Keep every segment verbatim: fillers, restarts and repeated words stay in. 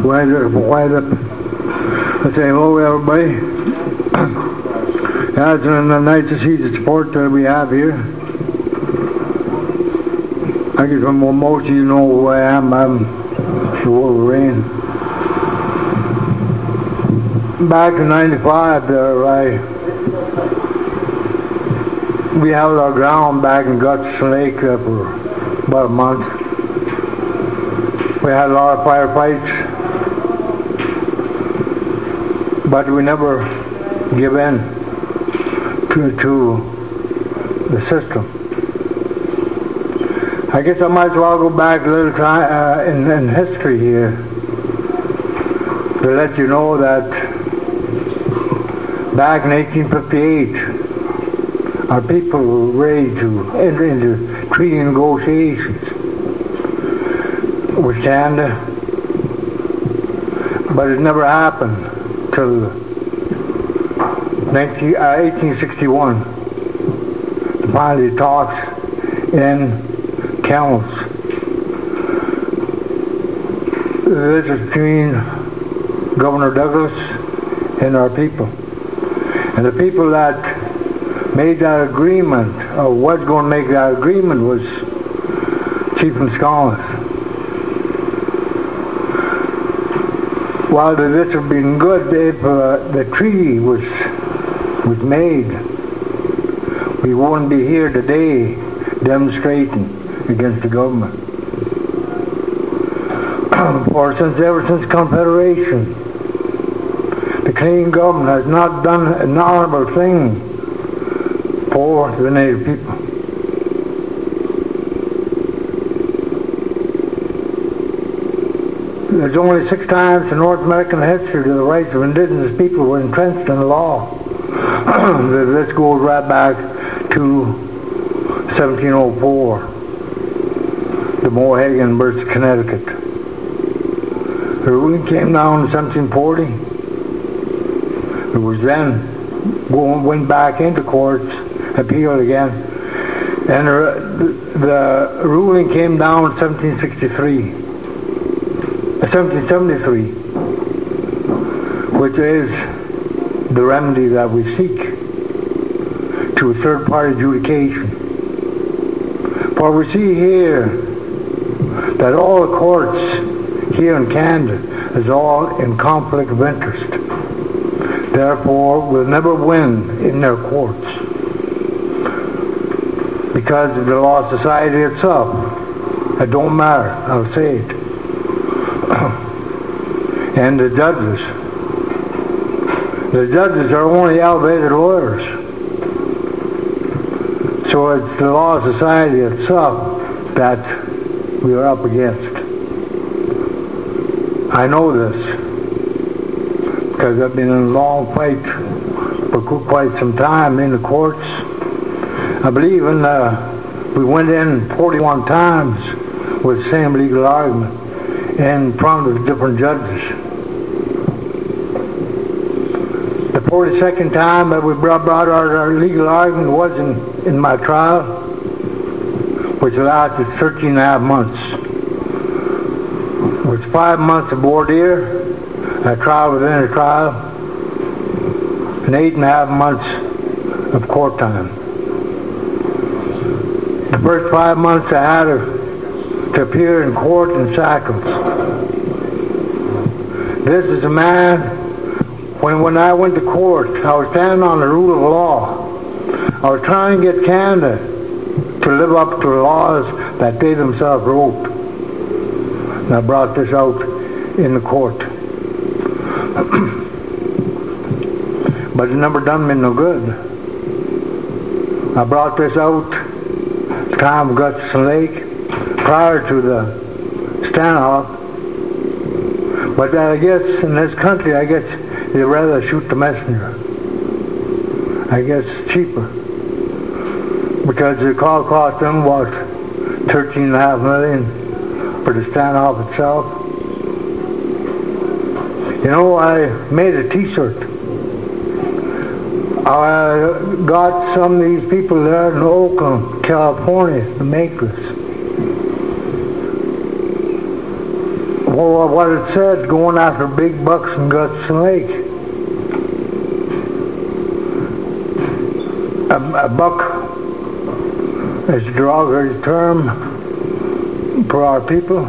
Wind up, wind up. I say hello, everybody. Yeah, it's nice to see the support that we have here. I guess most of you know who I am. I'm the Wolverine. Back in ninety-five, there, I we held our ground back in Gutcherson Lake uh, for about a month. We had a lot of firefights, but we never give in to, to the system. I guess I might as well go back a little time uh, in, in history here to let you know that back in eighteen fifty-eight, our people were ready to enter into treaty negotiations with Canada, but it never happened till eighteen sixty-one. Finally, talks in Kamloops. This is between Governor Douglas and our people. And the people that made that agreement, or was going to make that agreement, was Chief and Scholars. While this would have been good if uh, the treaty was was made, we wouldn't be here today demonstrating against the government. For since ever since Confederation, the Canadian government has not done an honorable thing for the Native people. There's only six times in North American history that the rights of indigenous people were entrenched in the law. This goes right back to seventeen oh four, the Mohegan versus Connecticut. The ruling came down in seventeen forty. It was then going went back into courts, appealed again, and the, the ruling came down in seventeen sixty-three, seventeen seventy-three, which is the remedy that we seek to a third-party adjudication. For we see here that all the courts here in Canada is all in conflict of interest. Therefore, we'll never win in their courts because of the Law Society itself. It don't matter, I'll say it. And the judges. The judges are only elevated lawyers. So it's the Law Society itself that we are up against. I know this because I've been in a long fight for quite some time in the courts. I believe in uh, we went in forty-one times with the same legal argument in front of different judges. The forty-second time that we brought, brought our, our legal argument was in, in my trial, which lasted thirteen and a half months. It was five months of voir dire, a trial within a trial, and eight and a half months of court time. The first five months I had to, to appear in court in shackles. This is a man, when, when I went to court, I was standing on the rule of law. I was trying to get Canada to live up to the laws that they themselves wrote. And I brought this out in the court. But it never done me no good. I brought this out at the time of Gutcherson Lake, prior to the standoff. But I guess in this country, I guess they'd rather shoot the messenger. I guess it's cheaper. Because the call cost them, what, thirteen and a half million for the standoff itself. You know, I made a t-shirt. I got some of these people there in Oakland, California, to make this. well, what it said, going after big bucks in Gutson Lake. A, a buck is a derogatory term for our people.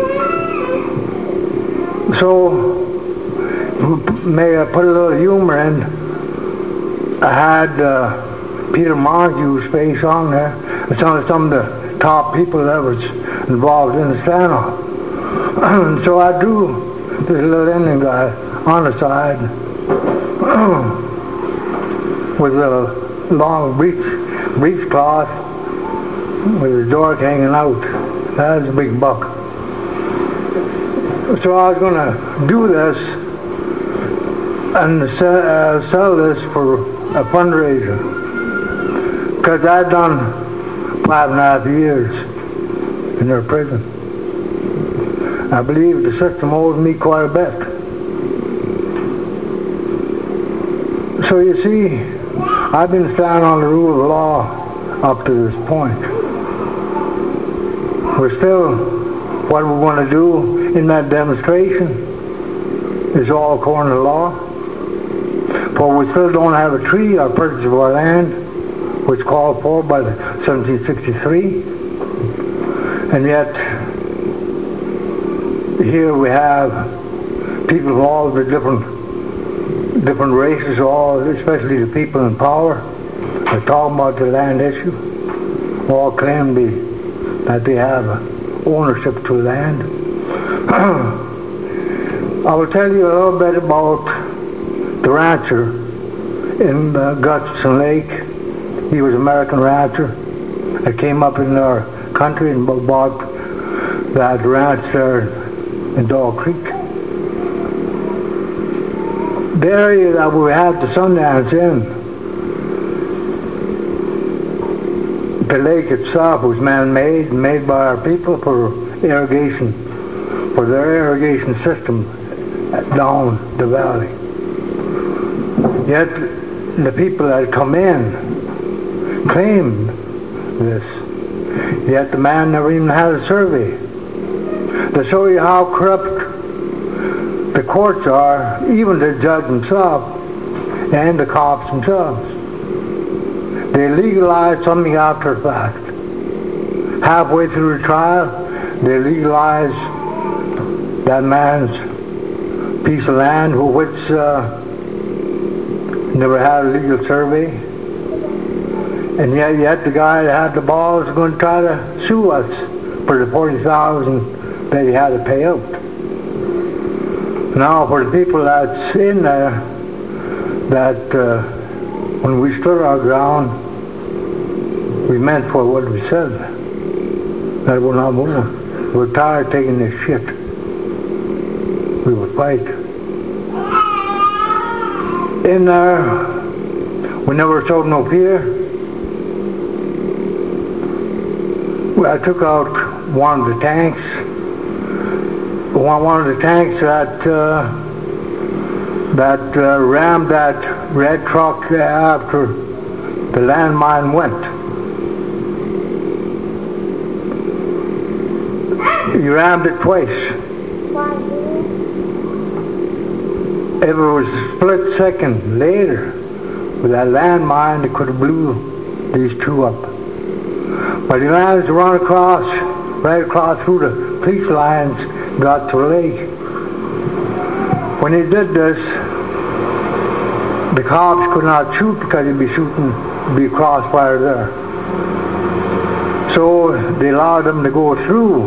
So, may I put a little humor in? I had uh, Peter Montague's face on there, and some of, some of the top people that was involved in the standoff. And so I drew this little Indian guy on the side with a long breech, breech cloth with his dork hanging out. That was a big buck. So I was going to do this and sell, uh, sell this for a fundraiser, because I'd done five and a half years in their prison. I believe the system owes me quite a bit. So you see, I've been standing on the rule of law up to this point. We're still, what we're going to do in that demonstration is all according to law. For we still don't have a treaty or purchase of our land, which called for by the seventeen sixty-three. And yet, here we have people of all the different different races, all, especially the people in power, are talking about the land issue. All claim the, that they have ownership to land. I will tell you a little bit about the rancher in uh, Gutson Lake. He was an American rancher that came up in our country and bought that ranch there in Dog Creek. The area that we had the Sundance in, the lake itself was man-made, made by our people for irrigation, for their irrigation system down the valley. Yet the people that come in claimed this. Yet the man never even had a survey. To show you how corrupt the courts are, even the judge himself and the cops themselves. They legalize something after the fact. Halfway through the trial, they legalize that man's piece of land, which uh, never had a legal survey. And yet, yet the guy that had the balls is going to try to sue us for the forty thousand that he had to pay out. Now, for the people that's in there, that uh, when we stood our ground, we meant for what we said. That we're not moving. We're tired of taking this shit. We would fight. In there, we never showed no fear. I took out one of the tanks. One, one of the tanks that uh, that uh, rammed that red truck after the landmine went. He rammed it twice. If it was a split second later with that landmine, it could have blew these two up. But he managed to run across, right across through the police lines, got to the lake. When he did this, the cops could not shoot because he'd be shooting, be a crossfire there. So they allowed them to go through.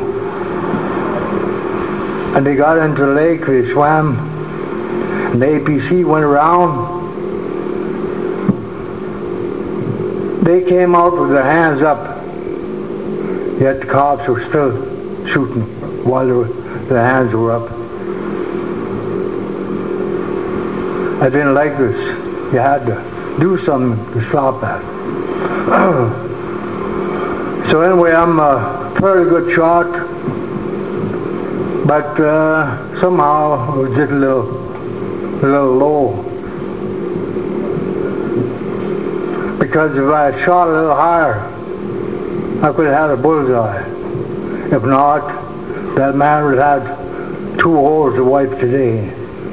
And they got into the lake, they swam, and the A P C went around. They came out with their hands up, yet the cops were still shooting while they were, their hands were up. I didn't like this. You had to do something to stop that. So anyway, I'm a fairly good shot, but uh, somehow I was just a little, a little low. Because if I had shot a little higher, I could have had a bullseye. If not, that man would have had two holes to wipe today.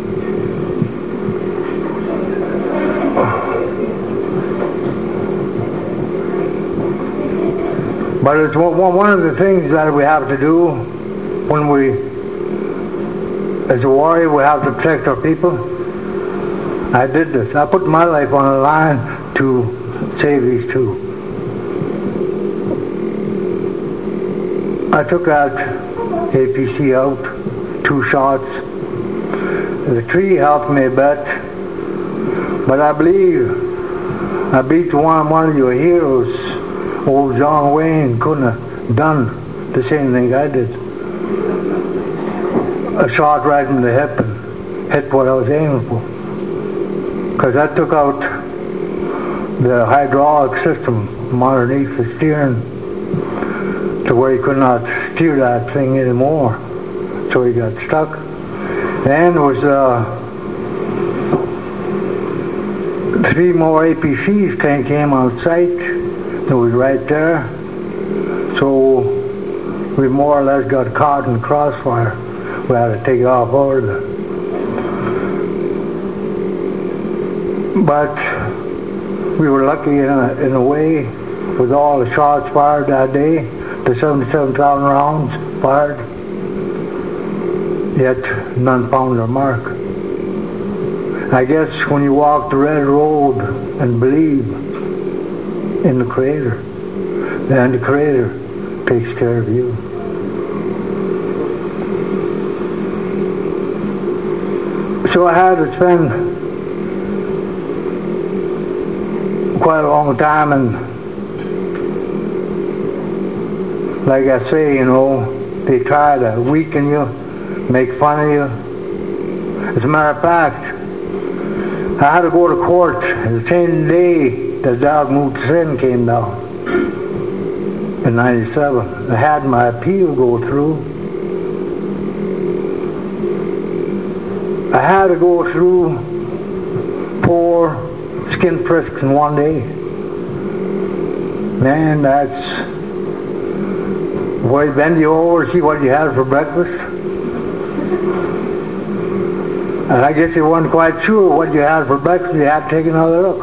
But it's one of the things that we have to do when we, as a warrior, we have to protect our people. I did this. I put my life on the line to save these two. I took that A P C out, two shots. The tree helped me a bit, but I believe I beat one, one of your heroes. Old John Wayne couldn't have done the same thing I did. A shot right in the hip and hit what I was aiming for. Because that took out the hydraulic system underneath the steering to where he could not steer that thing anymore. So he got stuck. Then there was uh, three more A P Cs came, came on site. It was right there. So we more or less got caught in the crossfire. We had to take off over the. But we were lucky in a, in a way with all the shots fired that day, the seventy-seven thousand rounds fired, yet none found their mark. I guess when you walk the red road and believe in the Creator, then the Creator takes care of you. So I had to spend quite a long time, and like I say, you know, they try to weaken you, make fun of you. As a matter of fact, I had to go to court the same day the Dogmoot Sin came down in ninety-seven. I had my appeal go through. I had to go through four skin frisks in one day. Man, that's where you bend you over, see what you had for breakfast. And I guess you weren't quite sure what you had for breakfast. You had to take another look.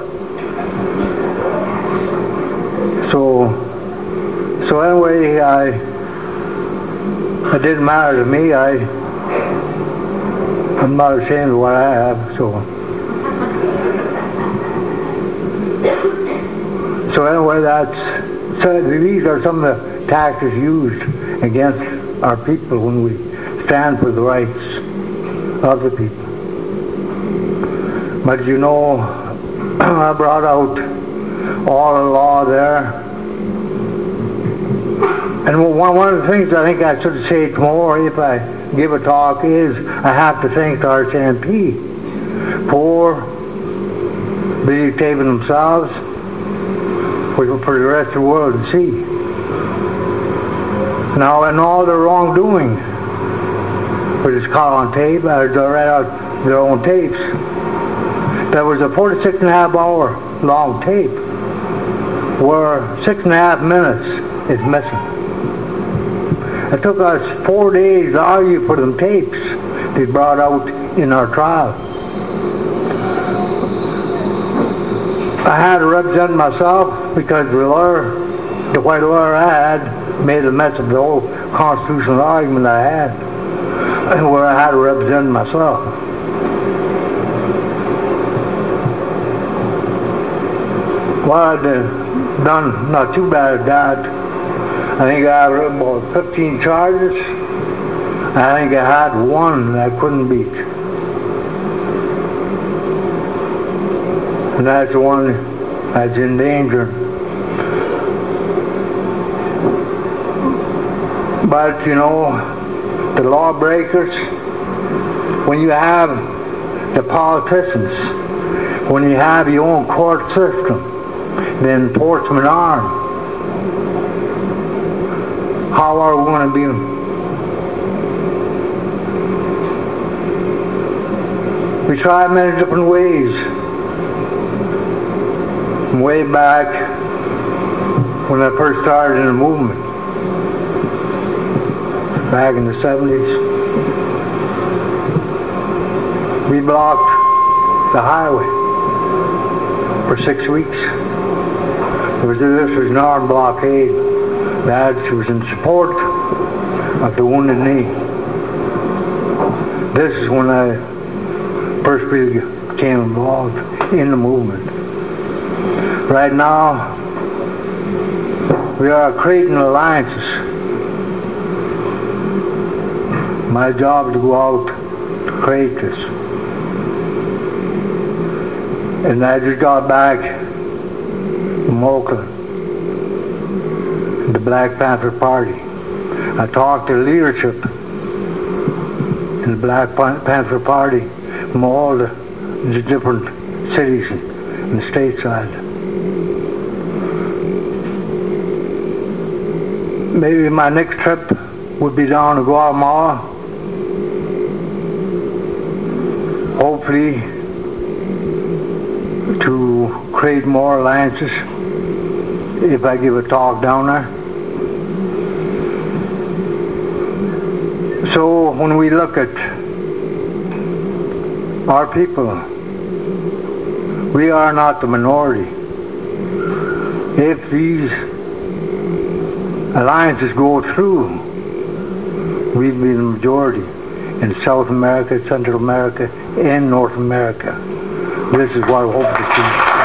So, so anyway, I, it didn't matter to me. I, I'm not ashamed of what I have. So, so anyway, that's. So these are some of the tactics used against our people when we stand for the rights of the people. But you know, I brought out all the law there. And one, one of the things I think I should say tomorrow if I give a talk is I have to thank the R C M P for videotaping themselves for, for the rest of the world to see. Now, in all their wrongdoing, which is caught on tape, or they read out their own tapes, there was a forty-six and a half hour long tape where six and a half minutes is missing. It took us four days to argue for them tapes they brought out in our trial. I had to represent myself because the lawyer, the white lawyer I had, made a mess of the whole constitutional argument I had, where I had to represent myself. Well, I'd done not too bad at that. I think I had about fifteen charges. I think I had one that I couldn't beat. And that's the one that's in danger. But, you know, the lawbreakers, when you have the politicians, when you have your own court system, the enforcement arm, how are we going to be? We tried many different ways. Way back when I first started in the movement, back in the seventies. we blocked the highway for six weeks. It was, this was an armed blockade. That was in support of the Wounded Knee. This is when I first really became involved in the movement. Right now, we are creating alliances. My job is to go out to create this. And I just got back from Oakland, the Black Panther Party. I talked to leadership in the Black Panther Party from all the, the different cities in the stateside. Maybe my next trip would be down to Guatemala. Hopefully to create more alliances if I give a talk down there. So when we look at our people, we are not the minority. If these alliances go through, we'd be the majority in South America, Central America, and North America. This is what I hope to see.